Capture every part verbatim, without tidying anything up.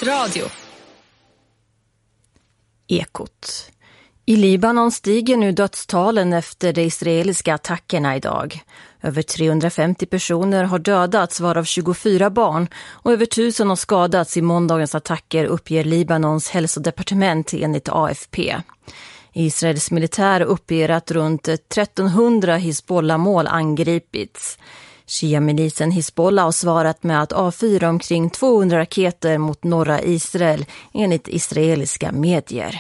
Radio. Ekot. I Libanon stiger nu dödstalen efter de israeliska attackerna idag. Över trehundrafemtio personer har dödats, varav tjugofyra barn, och över tusen har skadats i måndagens attacker, uppger Libanons hälsodepartement enligt A F P. Israels militär uppger att runt trettonhundra Hizbollah-mål angripits. Shia-milisen Hizbollah har svarat med att avfyra omkring tvåhundra raketer mot norra Israel, enligt israeliska medier.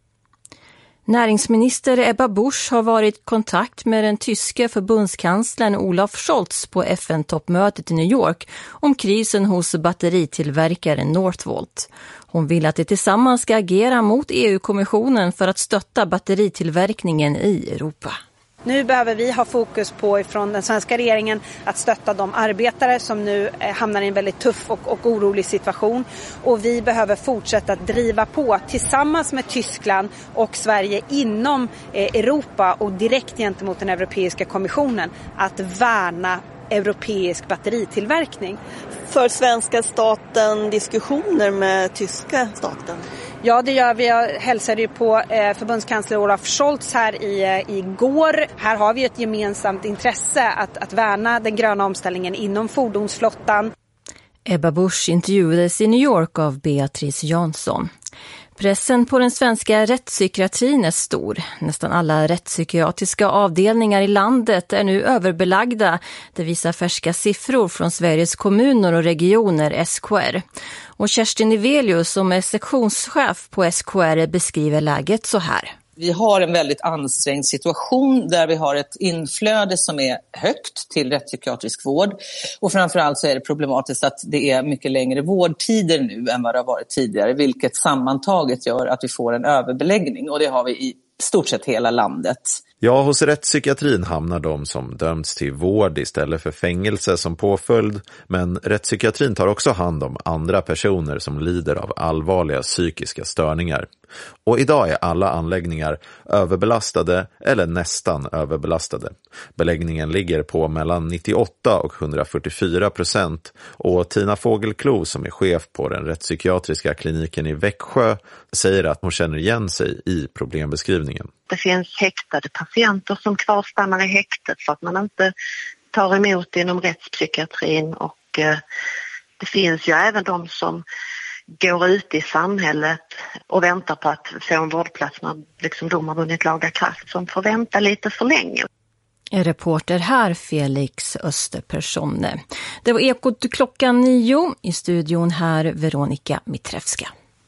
Näringsminister Ebba Busch har varit i kontakt med den tyska förbundskanslern Olaf Scholz på F N-toppmötet i New York om krisen hos batteritillverkaren Northvolt. Hon vill att de tillsammans ska agera mot E U-kommissionen för att stötta batteritillverkningen i Europa. Nu behöver vi ha fokus på från den svenska regeringen att stötta de arbetare som nu hamnar i en väldigt tuff och, och orolig situation. Och vi behöver fortsätta att driva på tillsammans med Tyskland och Sverige inom Europa och direkt gentemot den Europeiska kommissionen att värna europeisk batteritillverkning. För svenska staten diskussioner med tyska staten? Ja, det gör vi. Jag hälsade ju på eh, förbundskansler Olaf Scholz här i, i går. Här har vi ett gemensamt intresse att, att värna den gröna omställningen inom fordonsflottan. Ebba Busch intervjuades i New York av Beatrice Jansson. Pressen på den svenska rättspsykiatrin är stor. Nästan alla rättspsykiatriska avdelningar i landet är nu överbelagda. Det visar färska siffror från Sveriges kommuner och regioner, S K R. Och Kerstin Nivelius, som är sektionschef på S K R, beskriver läget så här. Vi har en väldigt ansträngd situation där vi har ett inflöde som är högt till rättspsykiatrisk vård. Och framförallt så är det problematiskt att det är mycket längre vårdtider nu än vad det har varit tidigare. Vilket sammantaget gör att vi får en överbeläggning, och det har vi i stort sett hela landet. Ja, hos rättspsykiatrin hamnar de som dömts till vård istället för fängelse som påföljd. Men rättspsykiatrin tar också hand om andra personer som lider av allvarliga psykiska störningar. Och idag är alla anläggningar överbelastade eller nästan överbelastade. Beläggningen ligger på mellan nittioåtta och hundrafyrtiofyra procent. Och Tina Fågelklo, som är chef på den rättspsykiatriska kliniken i Växjö, säger att hon känner igen sig i problembeskrivningen. Det finns häktade patienter som kvarstannar i häktet för att man inte tar emot inom rättspsykiatrin, och eh, det finns ju även de som går ut i samhället och väntar på att få en vårdplats när liksom de har vunnit laga kraft, som får vänta lite för länge. En reporter här, Felix Österpersonne. Det var Ekot klockan nio, i studion här Veronica Mitrevska.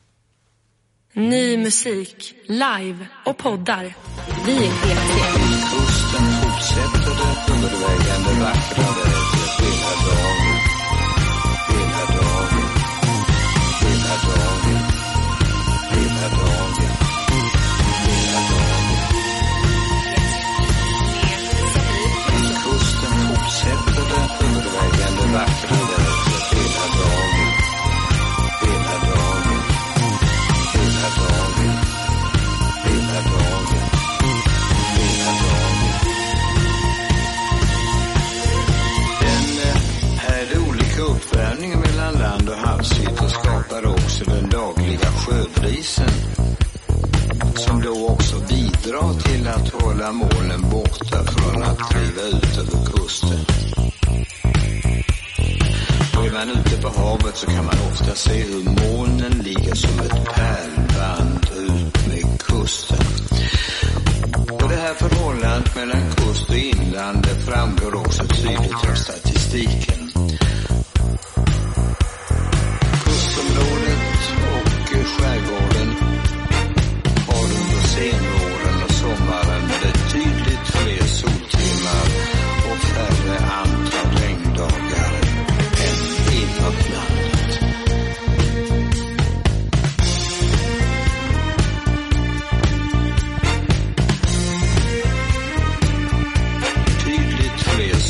Ny musik, live och poddar. Vi är P T. Kusten fortsätter det undervägande vackrare. Hela dagen, hela dagen, hela dagen, hela dagen, hela dagen. Kusten fortsätter det undervägande vackrare. Hela dagen, hela dagen, hela dagen, hela dagen, hela dagen. Den här olika uppvärmningen mellan land och havsytor skapar också den dagliga sjöbrisen, som då också bidrar till att hålla molnen borta från att driva ut över kusten. Och är man ute på havet så kan man ofta se hur molnen ligger som ett pärlband ut med kusten. Och det här förhållandet mellan kust och inland, det framgår också tydligt av statistiken. Kustområdet och skärgården har under senvåren och sommaren betydligt fler soltimmar och färre antal regndagar än inåt landet. Betydligt fler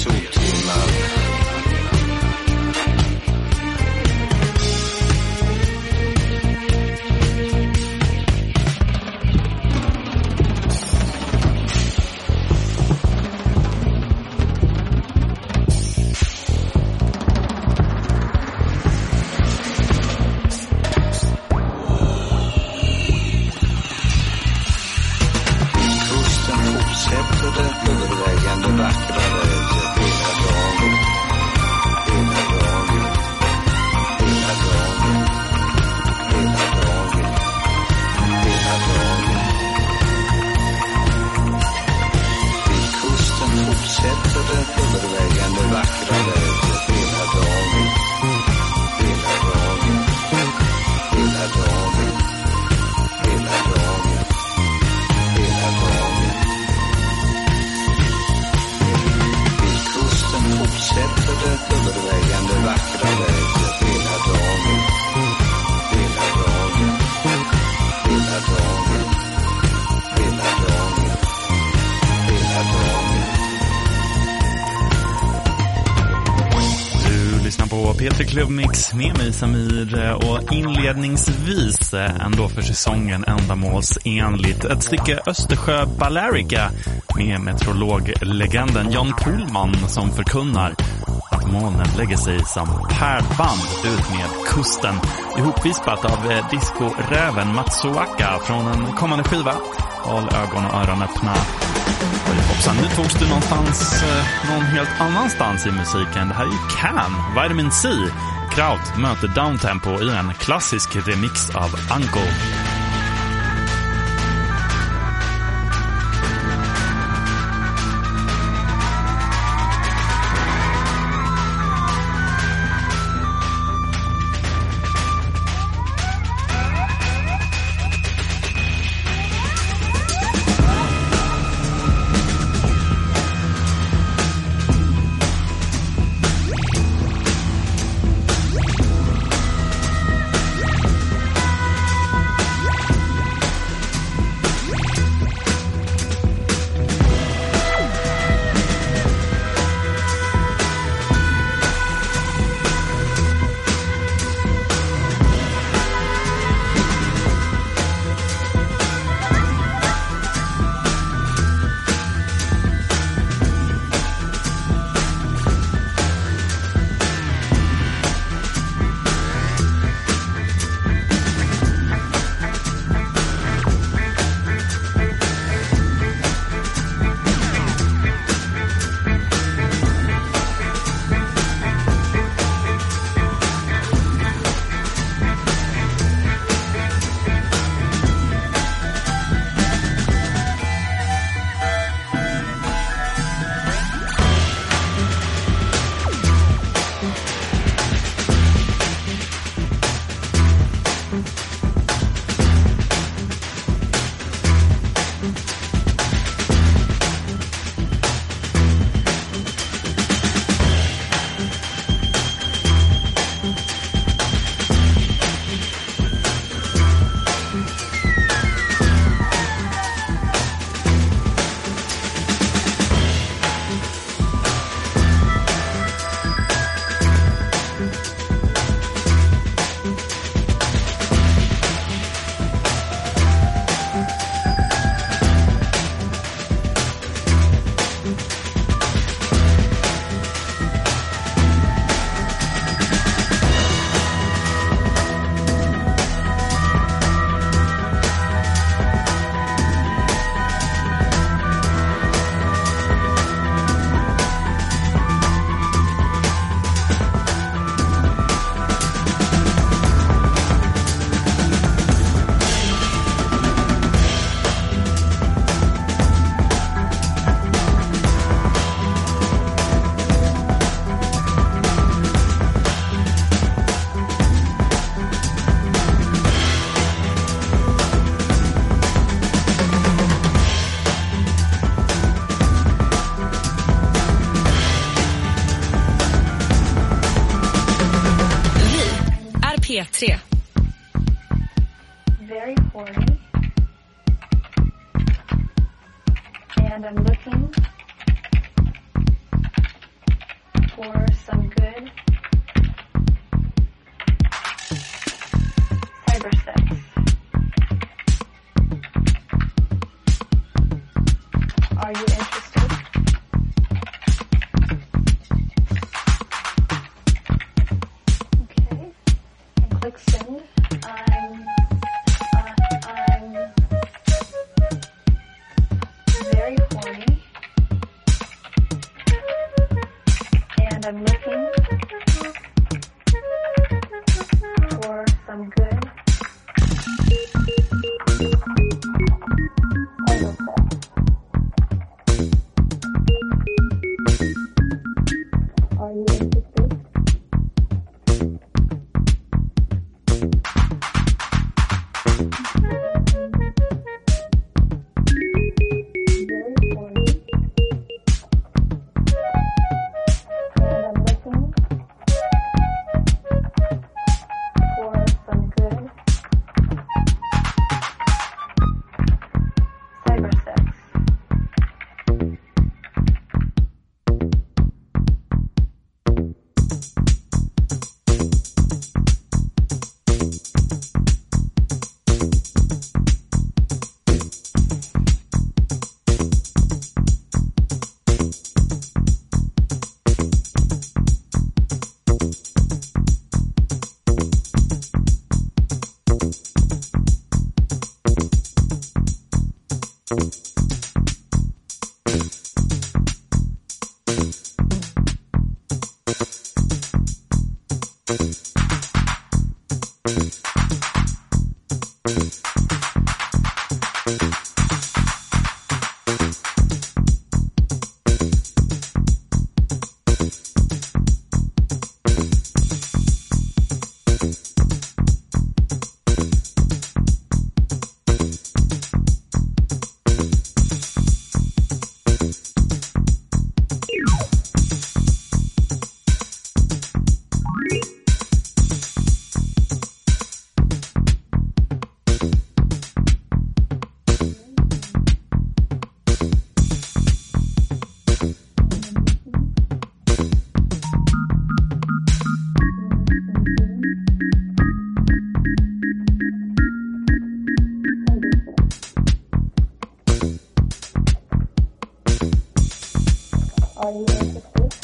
P tre Klubbmix med mig Samir, och inledningsvis ändå för säsongen ändamålsenligt ett stycke Östersjö Balearica med meteorologlegenden Jan Pohlman som förkunnar att molnen lägger sig som pärlband ut med kusten, ihopvispat av disco-räven Matsuaka från en kommande skiva. Håll ögon och öron öppna. Hoppsan, nu togs du någonstans, eh, någon helt annanstans i musiken. Det här är ju Can, Vitamin C. Kraut möter Downtempo i en klassisk remix av Uncle. P tre. Very horny. And I'm looking for some good cyber sex. Are you interested? Okay. And click send. I'm uh, I'm very horny. And I'm looking for some good cyber sex. Are you interested? Very horny. And I'm looking for some good cyber sex. Are you interested?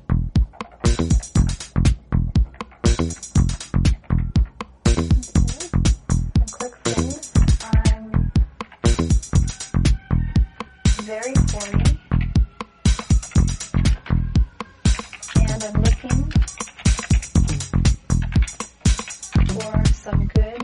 Okay. A quick thing. I'm very horny. And I'm looking for some good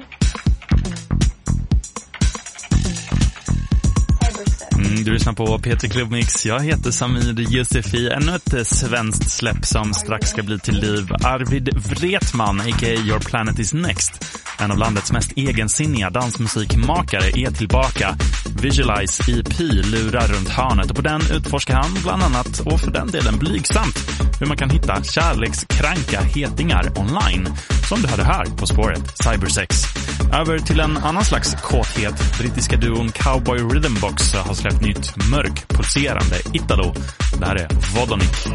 Mm, du lyssnar på P tre Club Mix. Jag heter Samir Yusufi. Ännu ett svenskt släpp som strax ska bli till liv. Arvid Wretman, a k a. Your Planet is Next. En av landets mest egensinniga dansmusikmakare är tillbaka. Visualize E P lurar runt hörnet och på den utforskar han bland annat, och för den delen blygsamt, hur man kan hitta kärlekskranka hetingar online, som du hade här på spåret Cybersex. Över till en annan slags kåthet. Brittiska duon Cowboy Rhythm Box har släppt nytt mörk, pulserande Italo. Det här är Vodonic.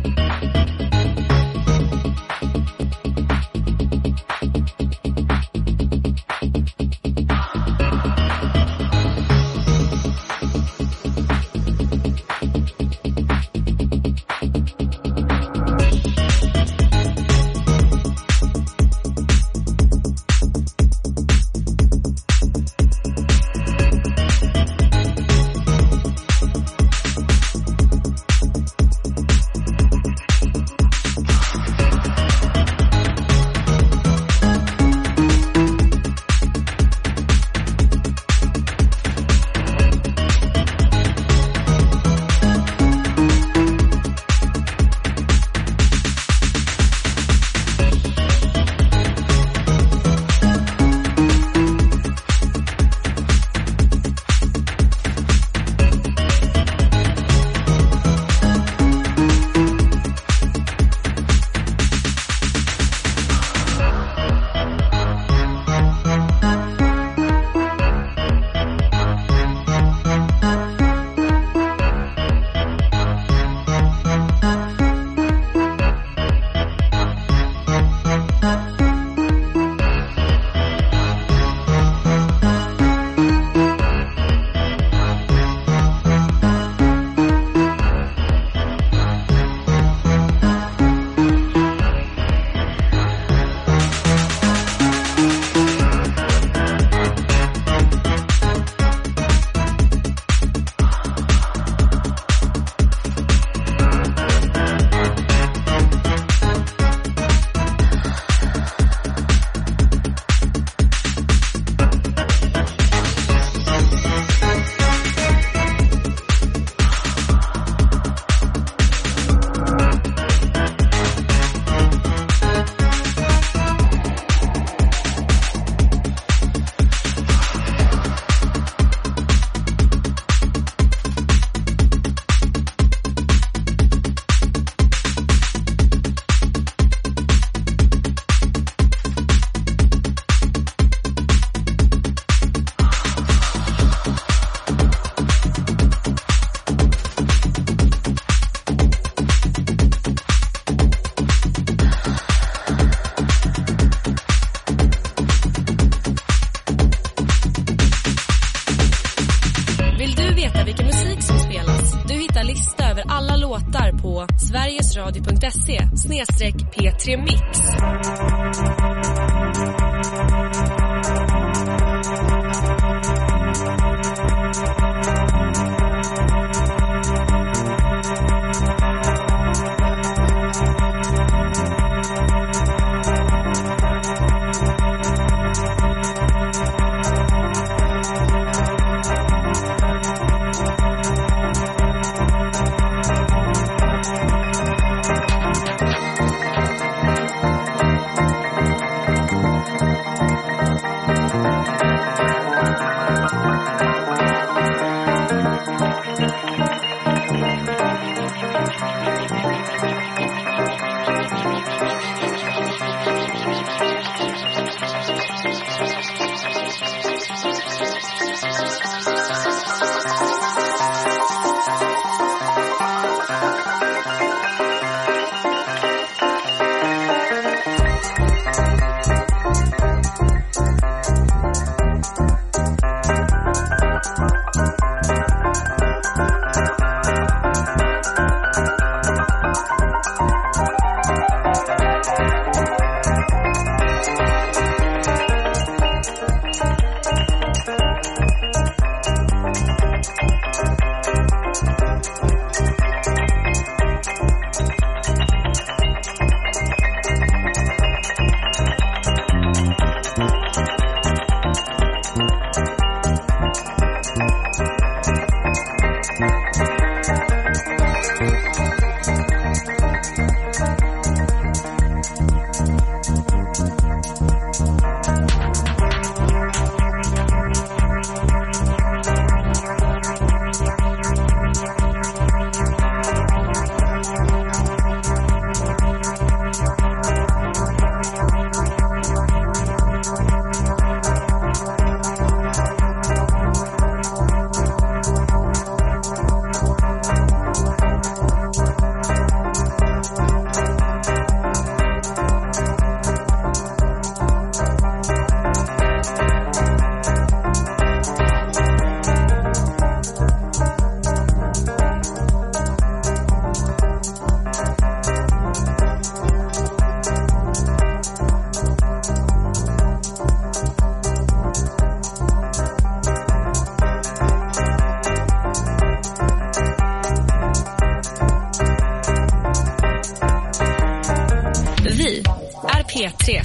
sverigesradio punkt se snedstreck P tre Mix. P tre.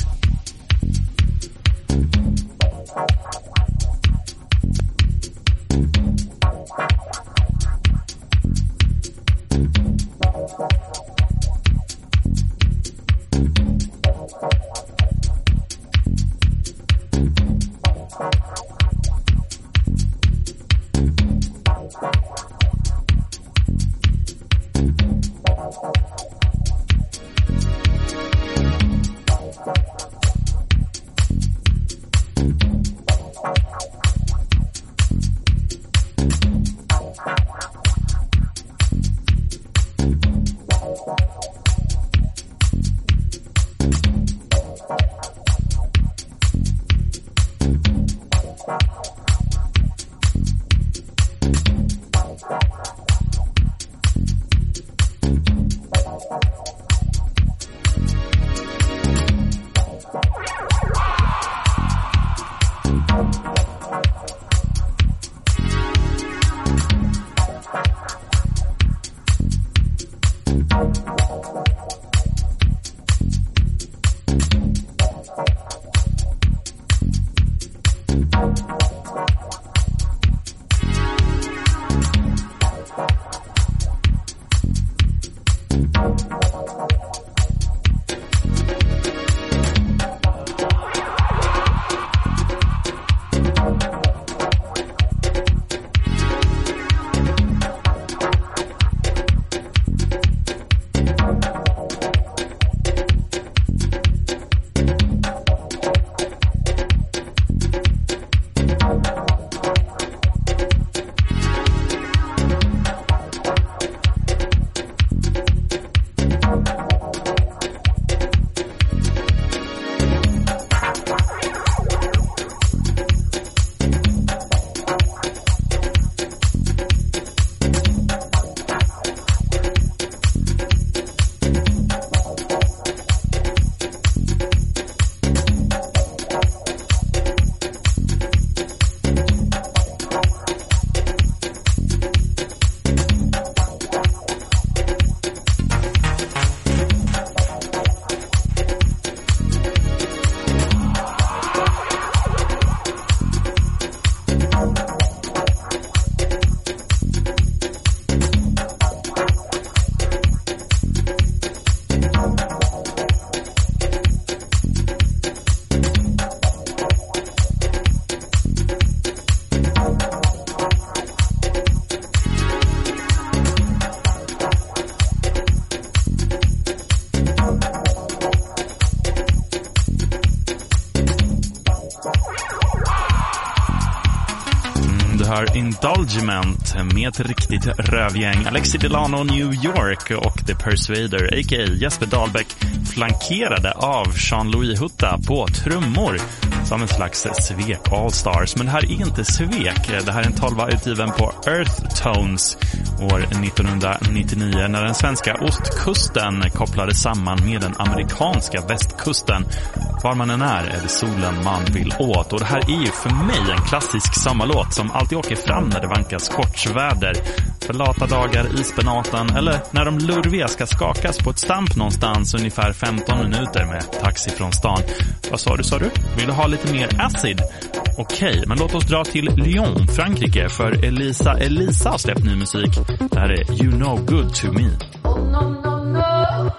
hör Indulgement med ett riktigt rövgäng. Alexi Delano, New York och The Persuader, a k a. Jesper Dahlbäck, flankerade av Jean-Louis Hutta på trummor som en slags svek All-Stars. Men det här är inte svek. Det här är en tolva utgiven på Earth Tones år nittonhundranittionio när den svenska ostkusten kopplades samman med den amerikanska västkusten. Var man än är är det solen man vill åt. Och det här är ju för mig en klassisk sommarlåt som alltid åker fram när det vankas kortsväder. För lata dagar i spenaten eller när de lurviga ska skakas på ett stamp någonstans ungefär femton minuter med taxi från stan. Vad sa du, sa du? Vill du ha lite mer acid? Okej, men låt oss dra till Lyon, Frankrike, för Elisa Elisa har släppt ny musik. Det här är You Know Good To Me. Oh, no, no, no.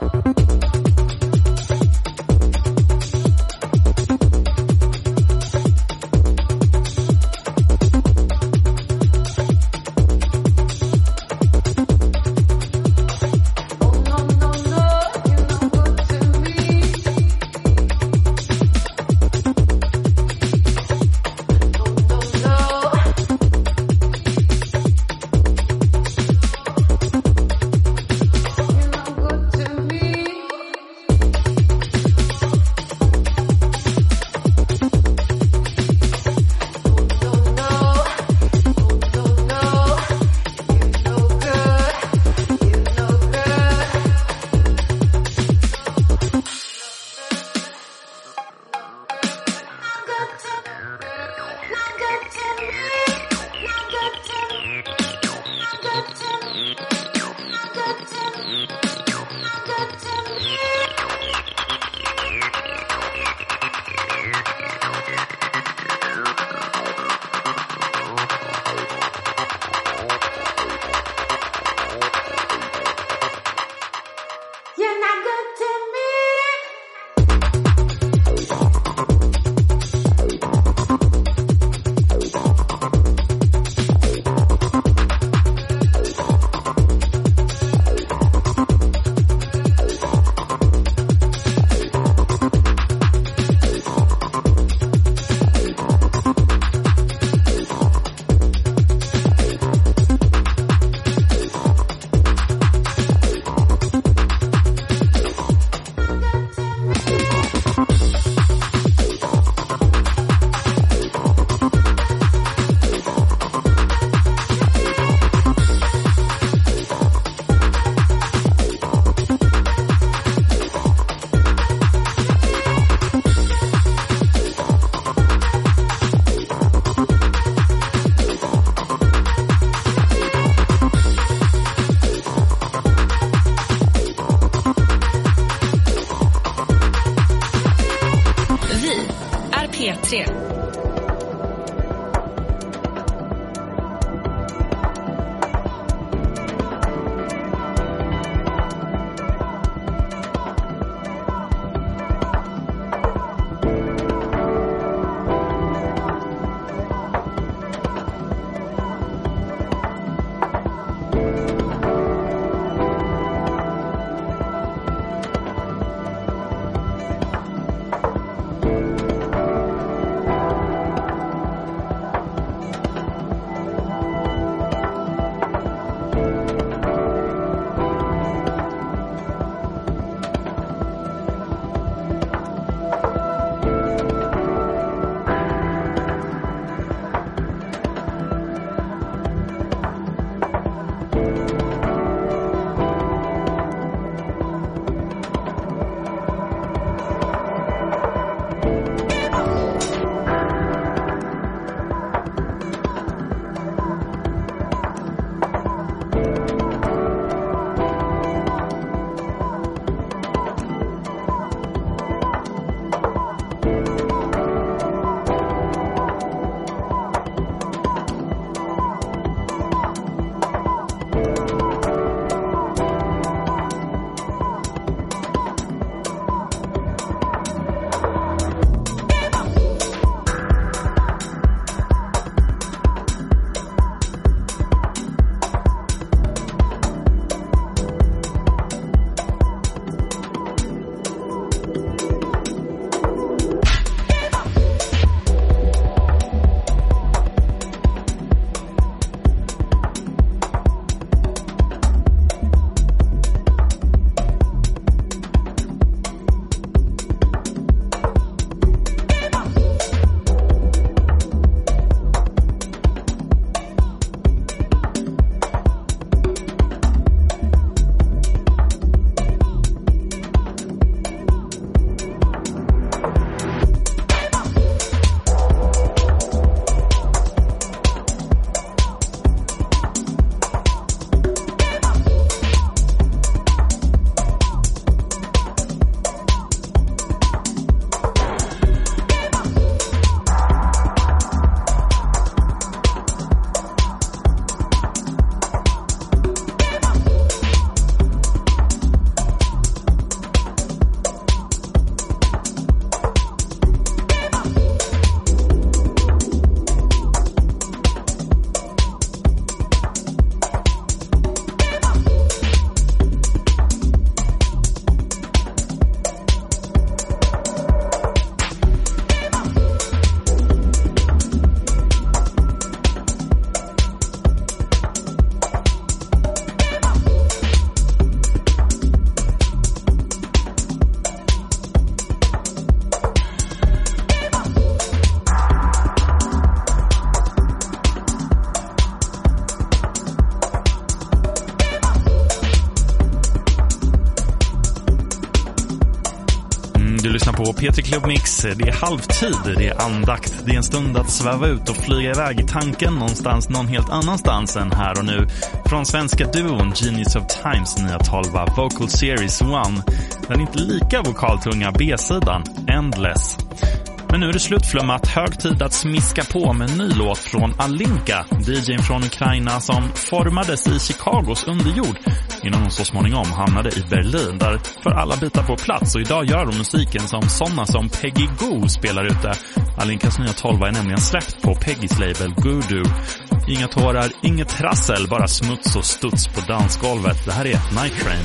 Me på P tre Club Mix. Det är halvtid, det är andakt. Det är en stund att sväva ut och flyga iväg i tanken någonstans någon helt annanstans än här och nu. Från svenska duon Genius of Times nya tolva Vocal Series one. Den inte lika vokaltunga B-sidan Endless. Men nu är det slutflummat, hög tid att smiska på med en ny låt från Alinka, D J:n från Ukraina som formades i Chicagos underjord innan hon så småningom hamnade i Berlin där för alla bitar på plats, och idag gör de musiken som sådana som Peggy Goo spelar ute. Alinkas nya tolva är nämligen släppt på Peggys label Voodoo. Inga tårar, inget trassel, bara smuts och studs på dansgolvet. Det här är Night Train.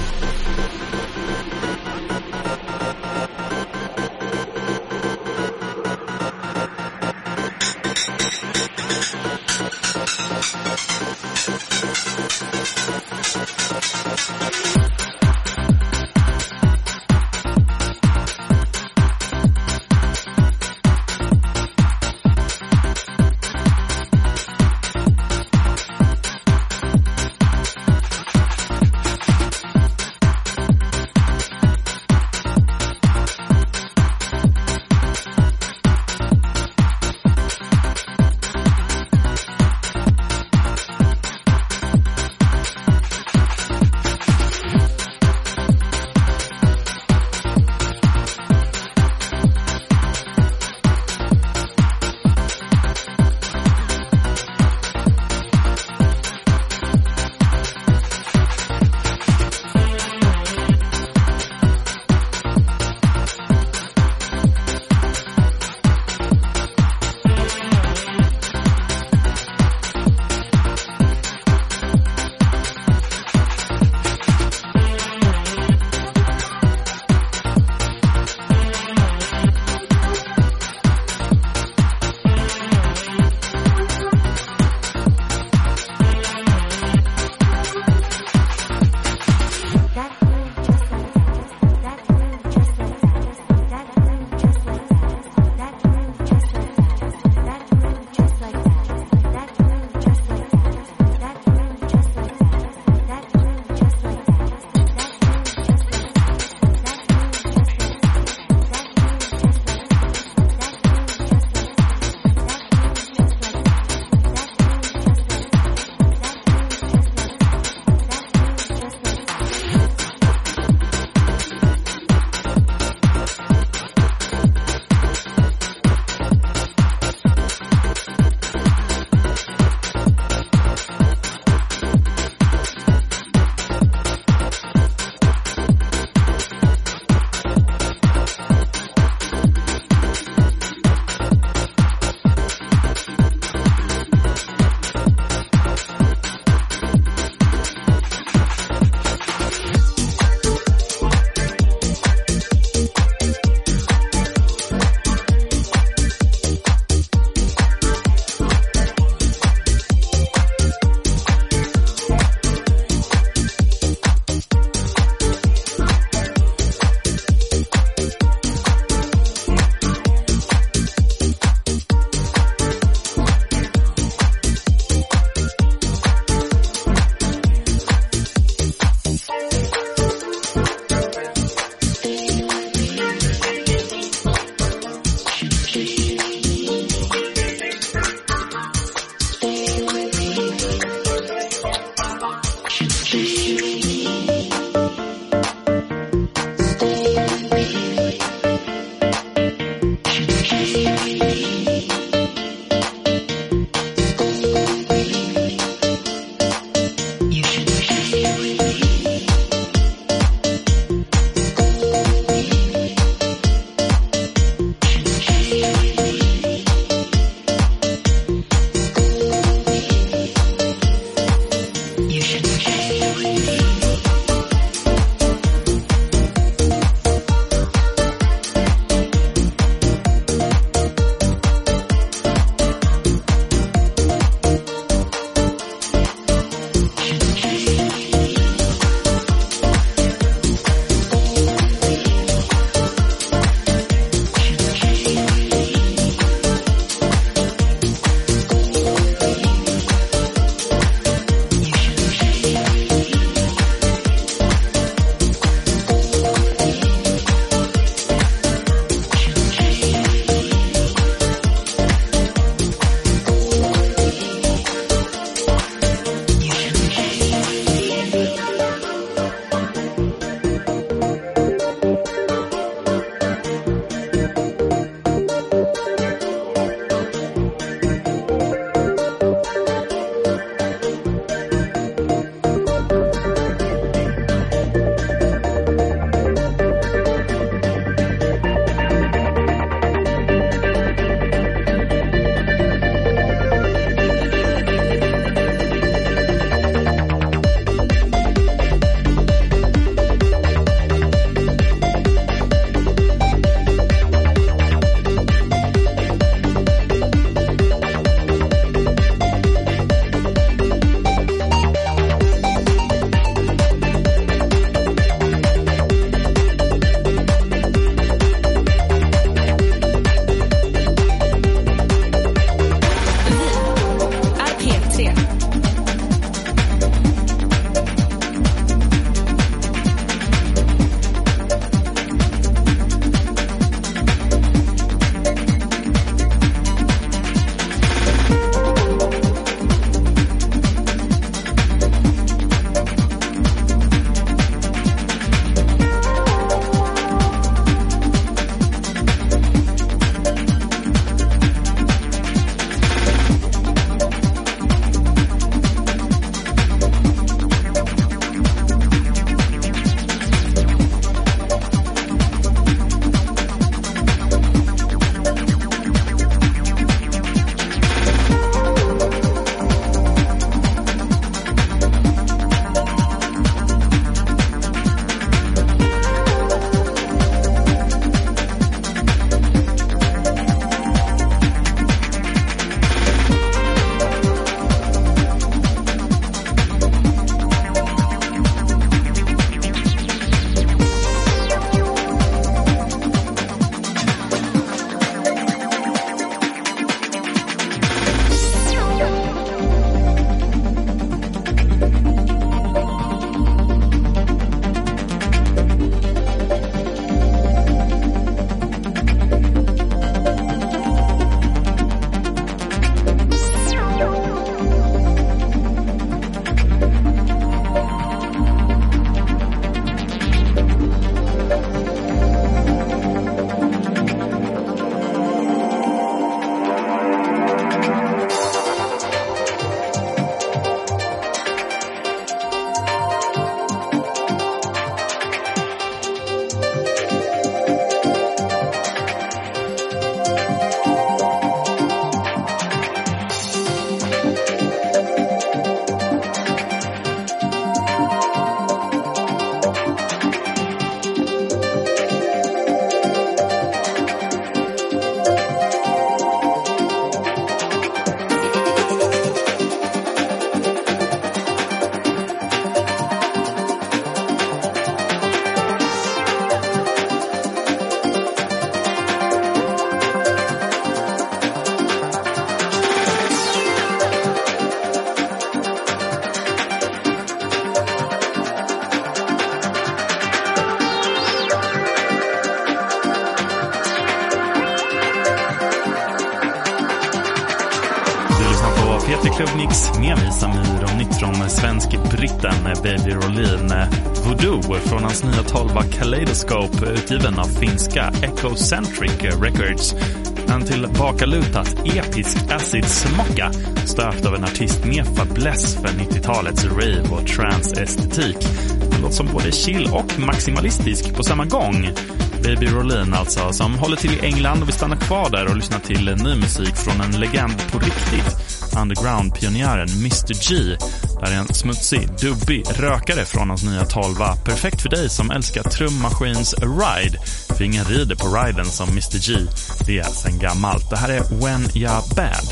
Peter Klubniks med mig Samir och nytt från svensk-britten Baby Rolin. Voodoo från hans nya tolva Kaleidoscope utgiven av finska Ecocentric Records. En tillbakalutat episk acid-smocka stöpt av en artist med fäbless för nittiotalets rave och trance-estetik. Det låter som både chill och maximalistisk på samma gång. Baby Rolin alltså, som håller till i England och vi stannar kvar där och lyssnar till ny musik från en legend på riktigt. Underground-pionjären mister G. Där är en smutsig, dubbig rökare från hans nya tolva. Perfekt för dig som älskar trummaskins ride. För ingen rider på riden som mister G. Det är sen gammalt. Det här är When You're Bad.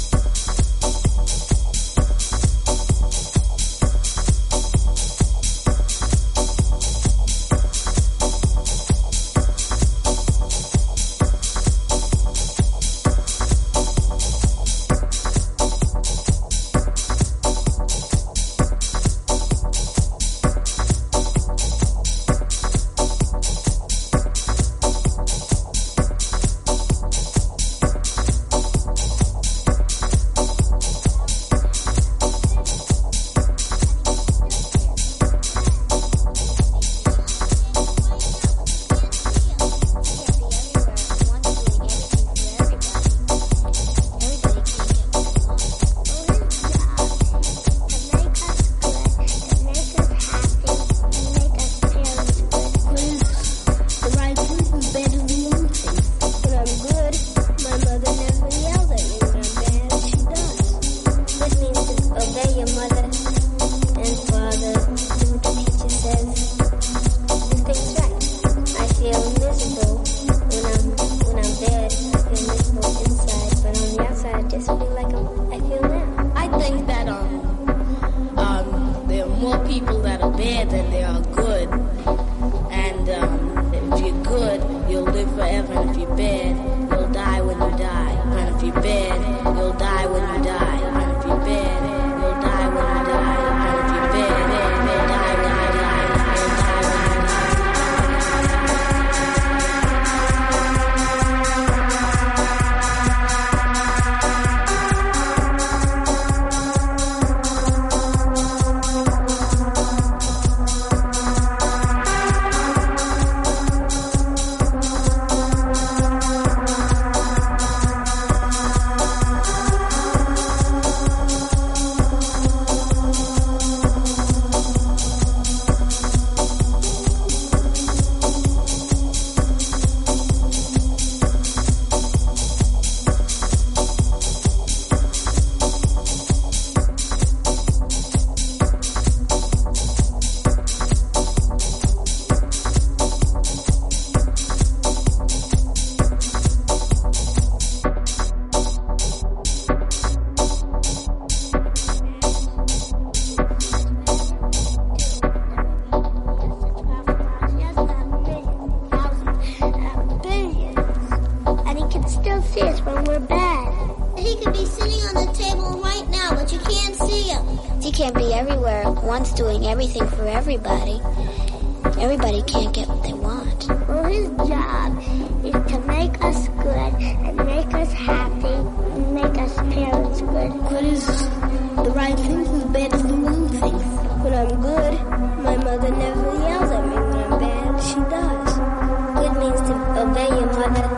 Everything for everybody. Everybody can't get what they want. Well, his job is to make us good and make us happy and make us parents good. Good is the right things as bad as the wrong things. When I'm good, my mother never yells at me. When I'm bad, she does. Good means to obey your mother.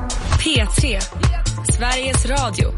P tre, Sveriges Radio.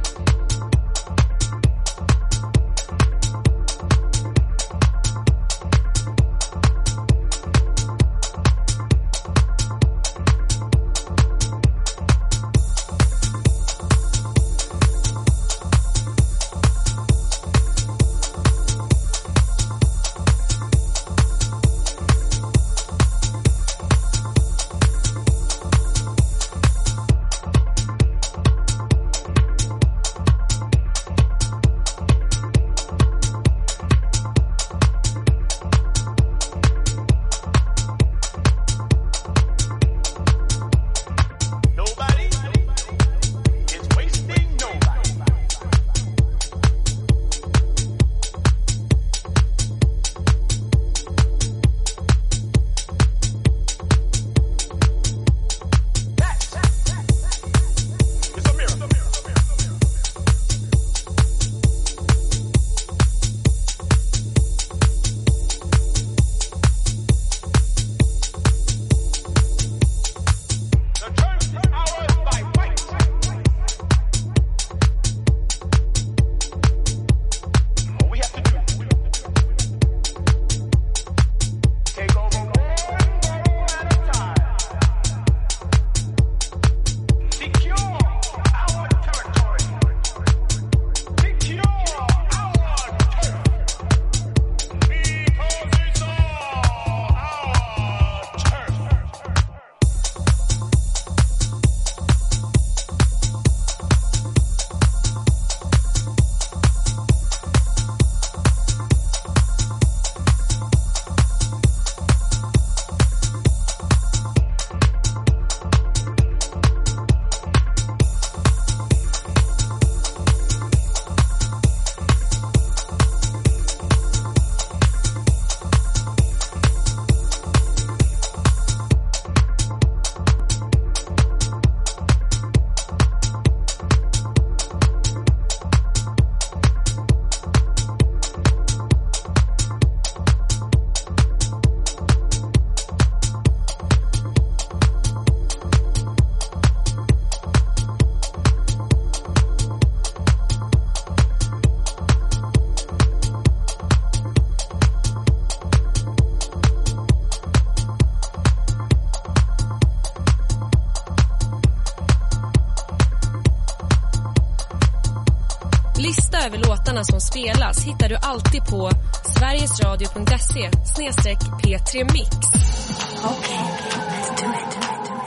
över låtarna som spelas hittar du alltid på sverigesradio punkt se snedstreck P tre Mix. Okay, let's do it.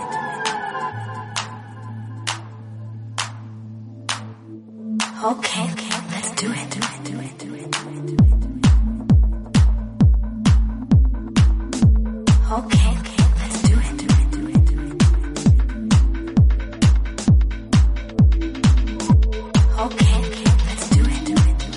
Okay, let's do it. Okay, let's do it. Okay, let's do it.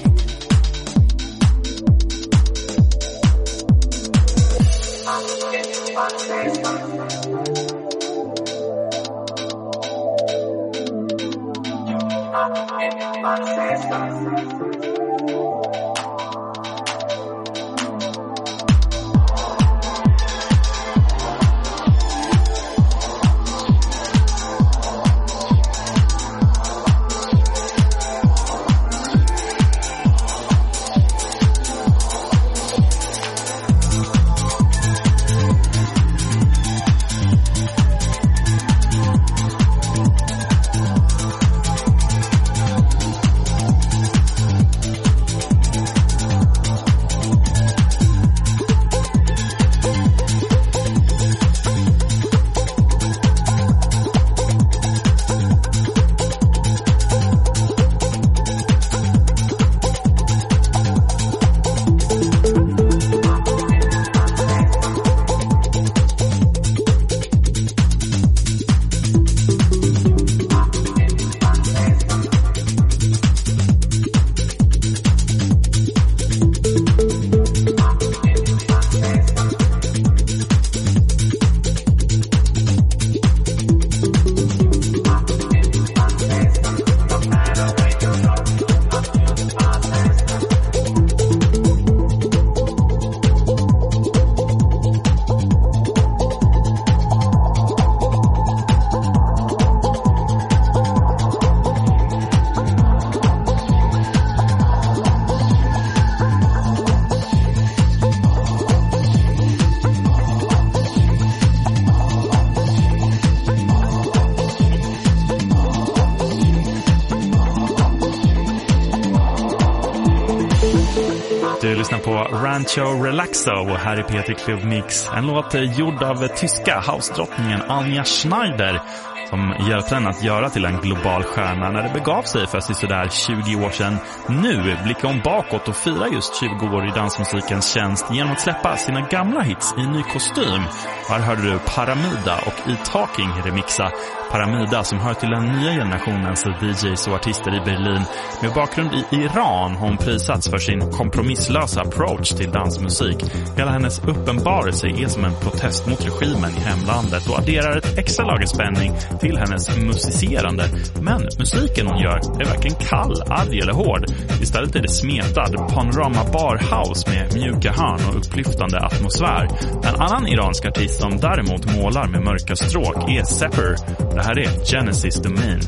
Du lyssnar på Rancho Relaxo här i P tre Club Mix. En låt gjord av tyska house-drottningen Anja Schneider som hjälpte henne att göra till en global stjärna när det begav sig för sådär tjugo år sedan. Nu blickar hon bakåt och firar just tjugo år i dansmusikens tjänst genom att släppa sina gamla hits i ny kostym. Och här hörde du Paramida och E-Talking remixa Paramida som hör till den nya generationens D Js och artister i Berlin. Med bakgrund i Iran har hon prisats för sin kompromisslösa approach till dansmusik. Hela hennes uppenbarelse är som en protest mot regimen i hemlandet och adderar ett extra lager spänning till hennes musicerande. Men musiken hon gör är varken kall, arg eller hård. Istället är det smetad panorama bar house med mjuka hörn och upplyftande atmosfär. En annan iransk artist som däremot målar med mörka stråk är Sepper. Det här är Genesis Domain.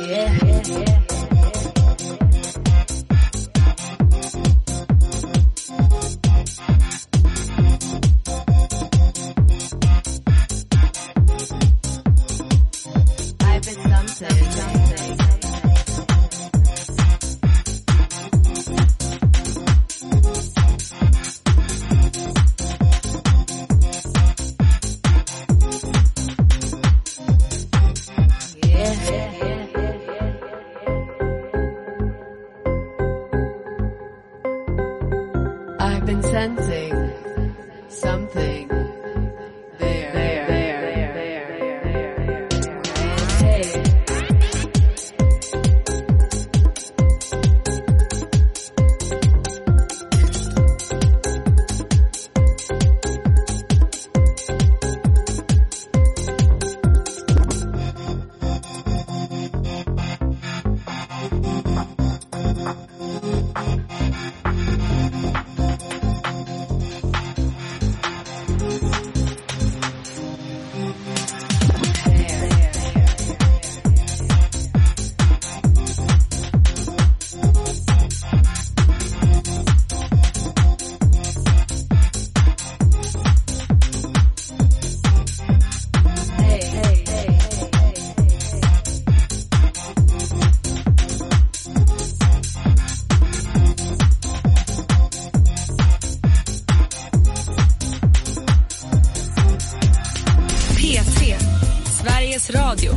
Radio.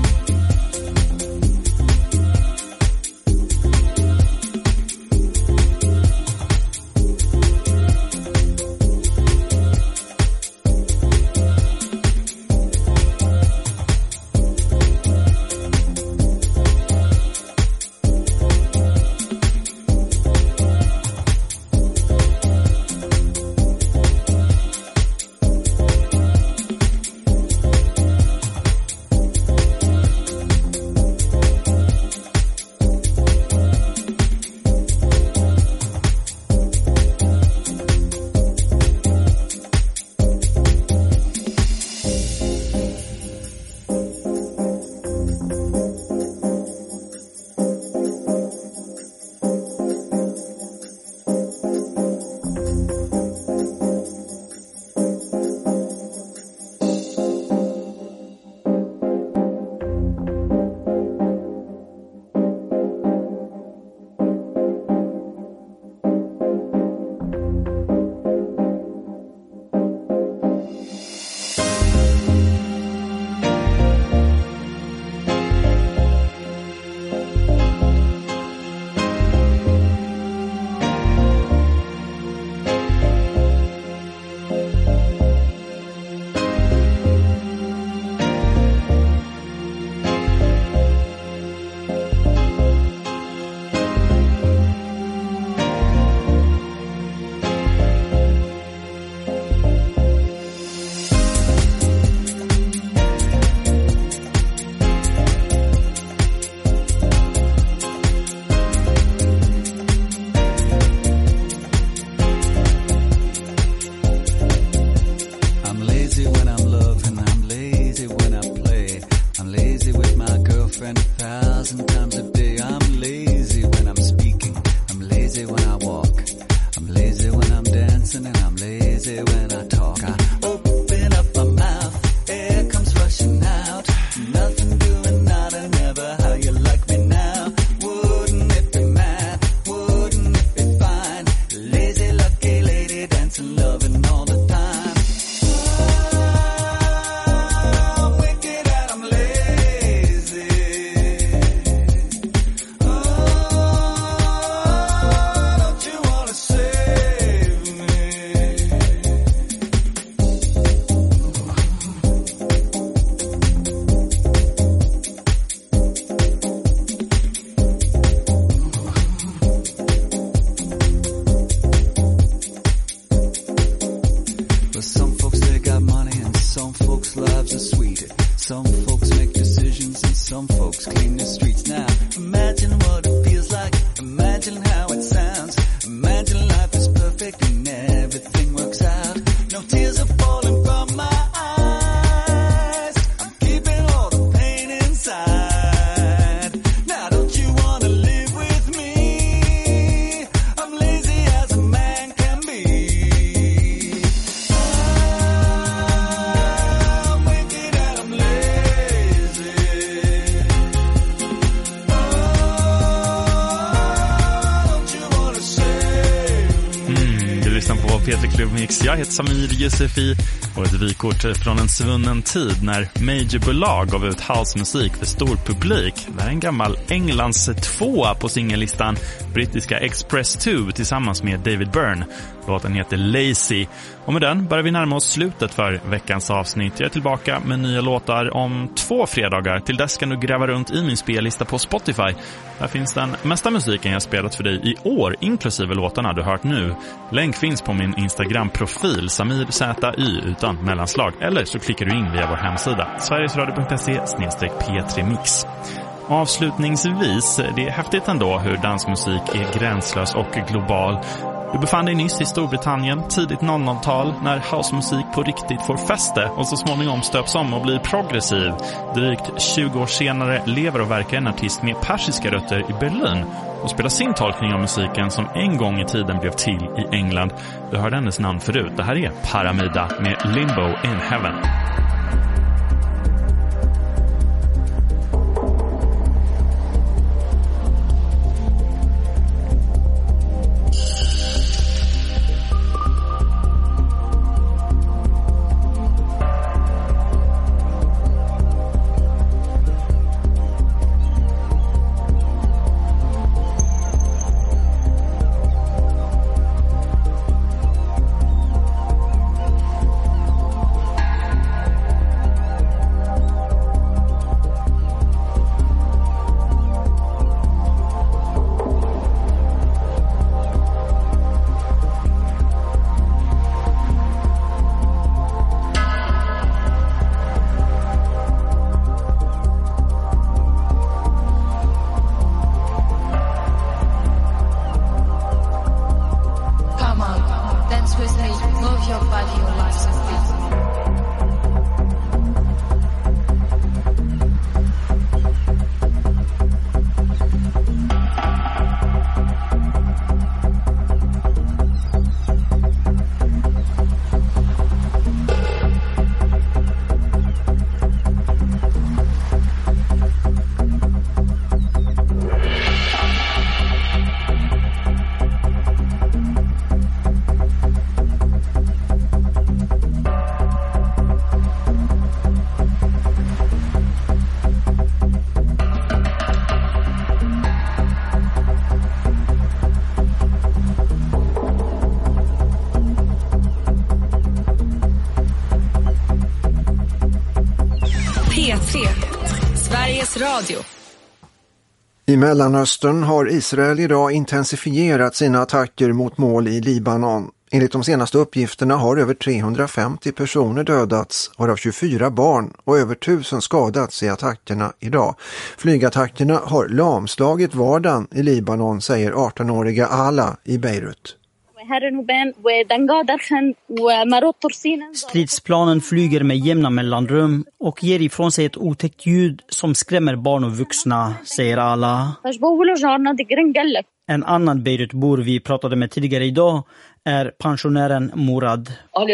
Now P tre Club Mix. Jag heter Samir Yusufi och ett vykort från en svunnen tid när majorbolag gav ut housemusik för stor publik. Det är en gammal Englands tvåa på singellistan, brittiska Express två tillsammans med David Byrne. Låten heter Lazy. Och med den börjar vi närma oss slutet för veckans avsnitt. Jag är tillbaka med nya låtar om två fredagar. Till dess kan du gräva runt i min spellista på Spotify. Där finns den mesta musiken jag spelat för dig i år, inklusive låtarna du hört nu. Länk finns på min Instagram-profil Samir Z Y utan mellanslag. Eller så klickar du in via vår hemsida sverigesradio punkt se slash P tre mix. Avslutningsvis, det är häftigt ändå hur dansmusik är gränslös och global. Du befann dig nyss i Storbritannien, tidigt noll noll-tal, när housemusik på riktigt får fäste och så småningom stöps om och blir progressiv. Drygt tjugo år senare lever och verkar en artist med persiska rötter i Berlin och spelar sin tolkning av musiken som en gång i tiden blev till i England. Du hörde hennes namn förut. Det här är Paramida med Limbo in Heaven. Radio. I Mellanöstern har Israel idag intensifierat sina attacker mot mål i Libanon. Enligt de senaste uppgifterna har över trehundrafemtio personer dödats, varav tjugofyra barn, och över tusen skadats i attackerna idag. Flygattackerna har lamslagit vardagen i Libanon, säger arton-åriga Ala i Beirut. Stridsplanen flyger med jämna mellanrum och ger ifrån sig ett otäckt ljud som skrämmer barn och vuxna, säger alla. En annan Beirutbor vi pratade med tidigare idag är pensionären Murad.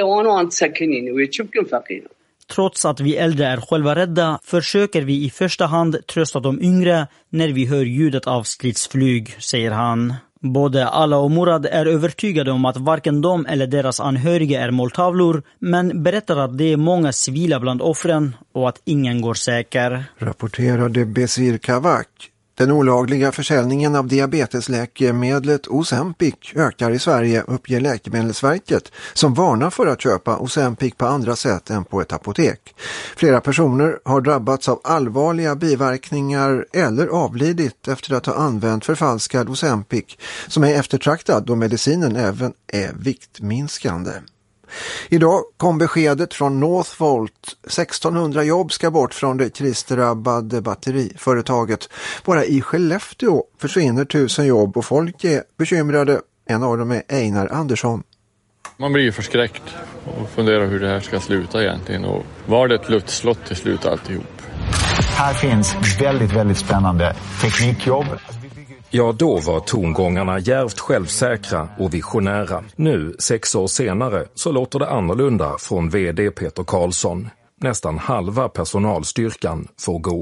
Trots att vi äldre är själva rädda försöker vi i första hand trösta de yngre när vi hör ljudet av stridsflyg, säger han. Både Ala och Murad är övertygade om att varken de eller deras anhöriga är måltavlor, men berättar att det är många civila bland offren och att ingen går säker. Rapporterade Besir Kavak. Den olagliga försäljningen av diabetesläkemedlet Ozempic ökar i Sverige, uppger Läkemedelsverket, som varnar för att köpa Ozempic på andra sätt än på ett apotek. Flera personer har drabbats av allvarliga biverkningar eller avlidit efter att ha använt förfalskad Ozempic, som är eftertraktad då medicinen även är viktminskande. Idag kom beskedet från Northvolt. sextonhundra jobb ska bort från det krisdrabbade batteriföretaget. Bara i Skellefteå försvinner tusen jobb och folk är bekymrade. En av dem är Einar Andersson. Man blir ju förskräckt och funderar hur det här ska sluta egentligen. Och var det ett luftslott till slut alltihop? Här finns väldigt, väldigt spännande teknikjobb. Ja, då var tongångarna djärvt självsäkra och visionära. Nu, sex år senare, så låter det annorlunda från vd Peter Karlsson. Nästan halva personalstyrkan får gå.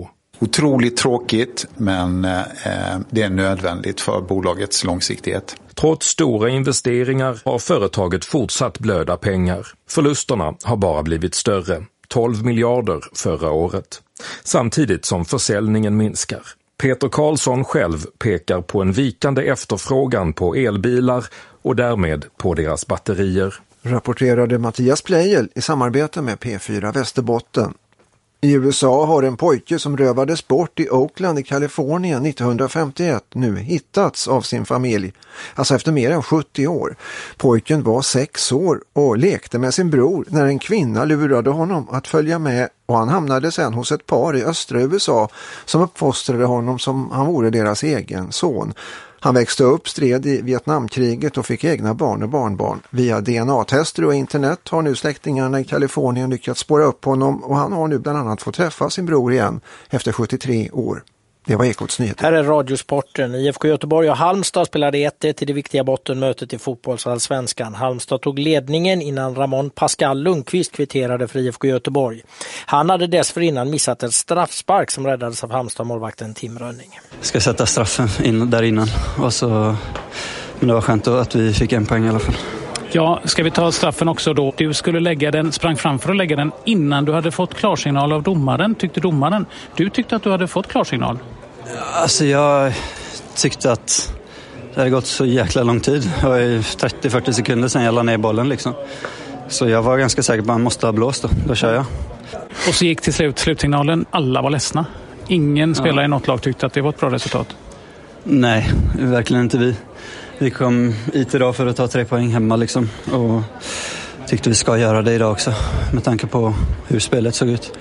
otroligt tråkigt, men eh, det är nödvändigt för bolagets långsiktighet. Trots stora investeringar har företaget fortsatt blöda pengar. Förlusterna har bara blivit större, tolv miljarder förra året. Samtidigt som försäljningen minskar. Peter Karlsson själv pekar på en vikande efterfrågan på elbilar och därmed på deras batterier. Rapporterade Mattias Pleijel i samarbete med P fyra Västerbotten. I U S A har en pojke som rövades bort i Oakland i Kalifornien nittonhundrafemtioett nu hittats av sin familj. Alltså efter mer än sjuttio år. Pojken var sex år och lekte med sin bror när en kvinna lurade honom att följa med, och han hamnade sen hos ett par i östra U S A som uppfostrade honom som han vore deras egen son. Han växte upp, stred i Vietnamkriget och fick egna barn och barnbarn. Via D N A-tester och internet har nu släktingarna i Kalifornien lyckats spåra upp honom, och han har nu bland annat fått träffa sin bror igen efter sjuttiotre år. Det var Ekots nyheter. Här är Radiosporten. I F K Göteborg och Halmstad spelade ett ett i det viktiga bottenmötet i fotbollsallsvenskan. Halmstad tog ledningen innan Ramon Pascal Lundqvist kvitterade för I F K Göteborg. Han hade dessförinnan missat en straffspark som räddades av Halmstad-målvakten Tim Rönning. Jag ska sätta straffen in där innan. Och så, men det var skönt att vi fick en poäng i alla fall. Ja, ska vi ta straffen också då? Du skulle lägga den, sprang fram för att lägga den innan du hade fått klarsignal av domaren, tyckte domaren. Du tyckte att du hade fått klarsignal? Alltså jag tyckte att det hade gått så jäkla lång tid. Det var trettio till fyrtio sekunder sedan jag la ner bollen liksom. Så jag var ganska säker på att man måste ha blåst då. Då kör jag. Och så gick till slut slutsignalen. Alla var ledsna. Ingen spelare ja. i något lag tyckte att det var ett bra resultat. Nej, verkligen inte vi. Vi kom hit idag för att ta tre poäng hemma liksom. Och tyckte vi ska göra det idag också. Med tanke på hur spelet såg ut.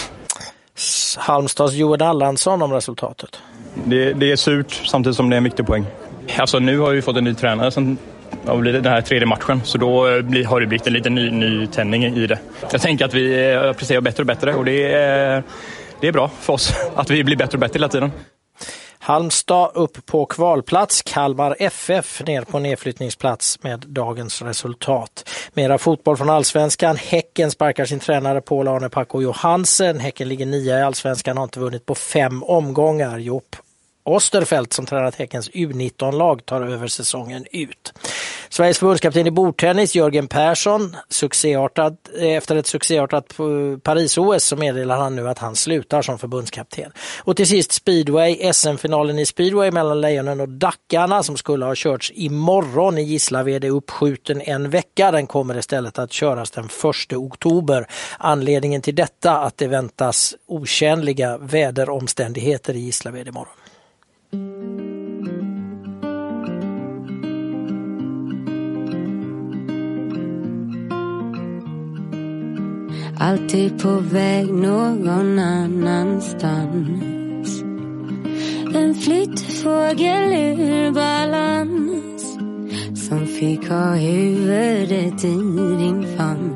Halmstads Johan Allansson om resultatet. Det, det är surt samtidigt som det är en viktig poäng. Alltså nu har vi fått en ny tränare som har blivit den här tredje matchen. Så då blir, har det blivit en liten ny, ny tändning i det. Jag tänker att vi presterar bättre och bättre. Och det är, det är bra för oss att vi blir bättre och bättre hela tiden. Halmstad upp på kvalplats, Kalmar F F ner på nedflyttningsplats med dagens resultat. Mera fotboll från Allsvenskan. Häcken sparkar sin tränare Paul Arne Paco Johansen. Häcken ligger nia i Allsvenskan och har inte vunnit på fem omgångar. Jopp Osterfält som tränat Häckens U nitton-lag tar över säsongen ut. Sveriges förbundskapten i bordtennis Jörgen Persson, succéartad, efter ett succéartat Paris-O S så meddelar han nu att han slutar som förbundskapten. Och till sist speedway, S M-finalen i speedway mellan Lejonen och Dackarna som skulle ha körts imorgon i Gislaved är uppskjuten en vecka. Den kommer istället att köras den första oktober. Anledningen till detta att det väntas otjänliga väderomständigheter i Gislaved imorgon. Alltid på väg någon annanstans. En flyttfågel ur balans som fick ha huvudet i din famn.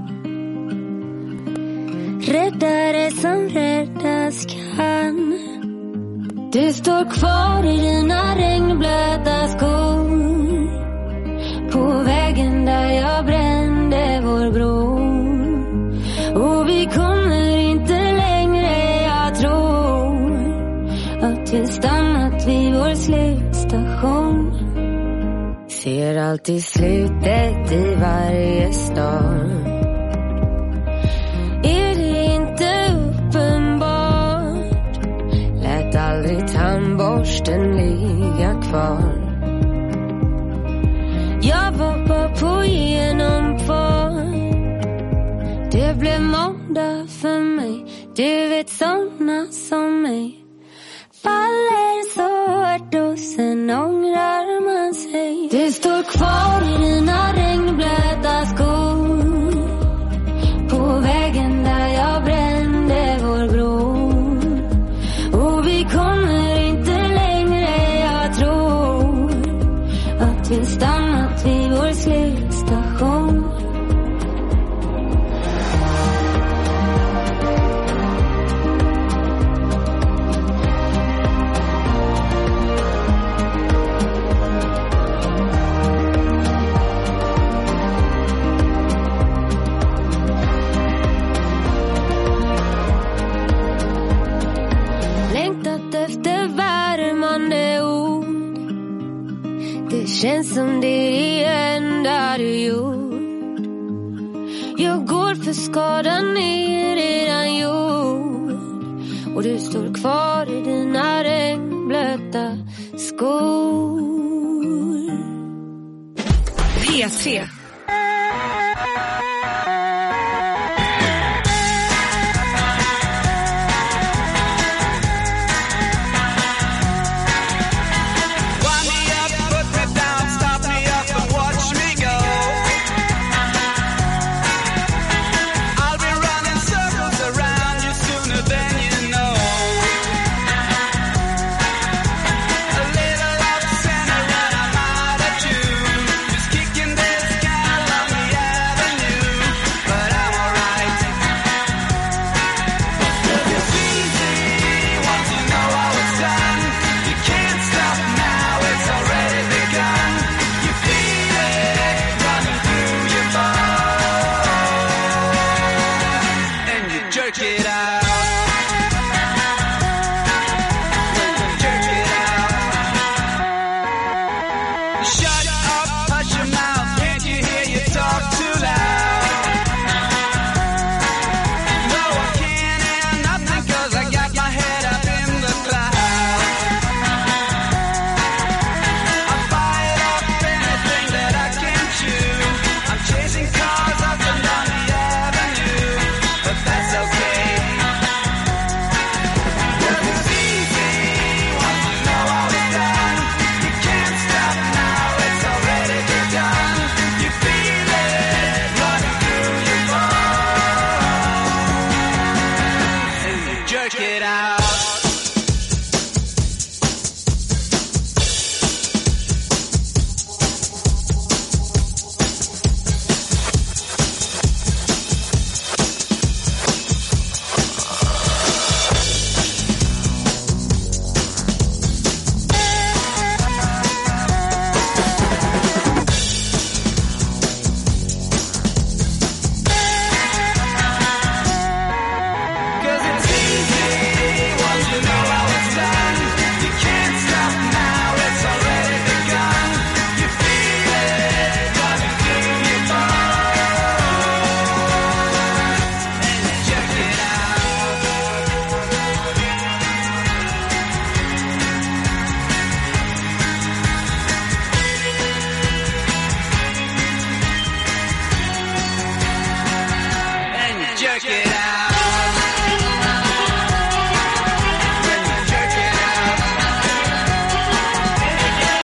Räddare som räddas kan. Du står kvar i dina regnblöta skor på vägen där jag brände vår bro. Och vi kommer inte längre, jag tror att vi stannat vid vår slutstation. Ser alltid slutet i varje stad. Är det inte uppenbart? Lät aldrig tandborsten ligga kvar. Jag var bara på genomfart. Det blev måndag för mig. Du vet såna som mig faller så hårt och sen ångrar man sig. Du står kvar i dina regnblöta skor på vägen där jag brände vår bro. Och vi kommer inte längre, jag tror att vi stannat vid vår slutstation. letat efter värmande ord. Det känns som det är det enda du gjort. Jag går för skadan är redan gjord. Och du står kvar i dina regnblöta skor. P tre